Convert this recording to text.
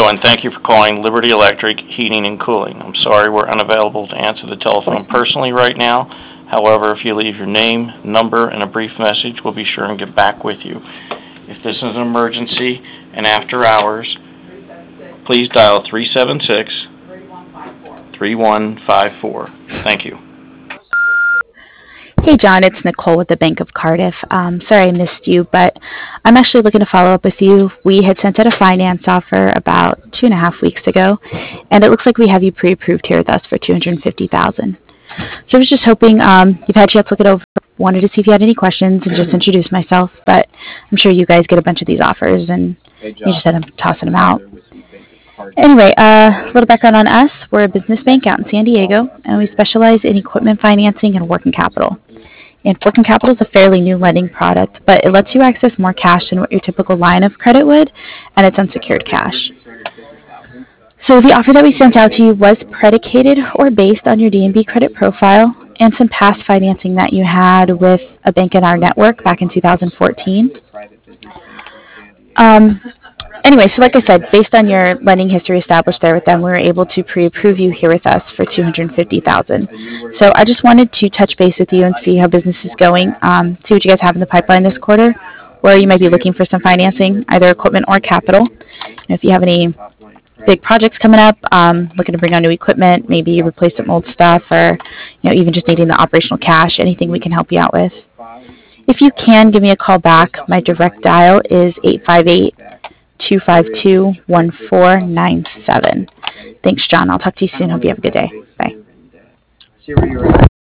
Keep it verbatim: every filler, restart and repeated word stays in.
Hello, and thank you for calling Liberty Electric Heating and Cooling. I'm sorry we're unavailable to answer the telephone personally right now. However, if you leave your name, number, and a brief message, we'll be sure and get back with you. If this is an emergency and after hours, please dial three seven six, three one five four. Thank you. Hey John, it's Nicole with the Bank of Cardiff. Um, sorry I missed you, but I'm actually looking to follow up with you. We had sent out a finance offer about two and a half weeks ago, and it looks like we have you pre-approved here with us for two hundred fifty thousand dollars. So I was just hoping um, you've had a chance to look it over. Wanted to see if you had any questions and just introduce myself, but I'm sure you guys get a bunch of these offers, and you just said I'm tossing them out. Anyway, uh, a little background on us. We're a business bank out in San Diego, and we specialize in equipment financing and working capital. And working capital is a fairly new lending product, but it lets you access more cash than what your typical line of credit would, and it's unsecured cash. So the offer that we sent out to you was predicated or based on your D N B credit profile and some past financing that you had with a bank in our network back in two thousand fourteen. Um, Anyway, so like I said, based on your lending history established there with them, we were able to pre-approve you here with us for two hundred fifty thousand dollars. So I just wanted to touch base with you and see how business is going, um, see what you guys have in the pipeline this quarter, where you might be looking for some financing, either equipment or capital. And if you have any big projects coming up, um, looking to bring on new equipment, maybe replace some old stuff, or you know, even just needing the operational cash, anything we can help you out with. If you can, give me a call back. My direct dial is eight five eight, two five two, one four nine seven. Thanks, John. I'll talk to you soon. Hope you have a good day. Bye.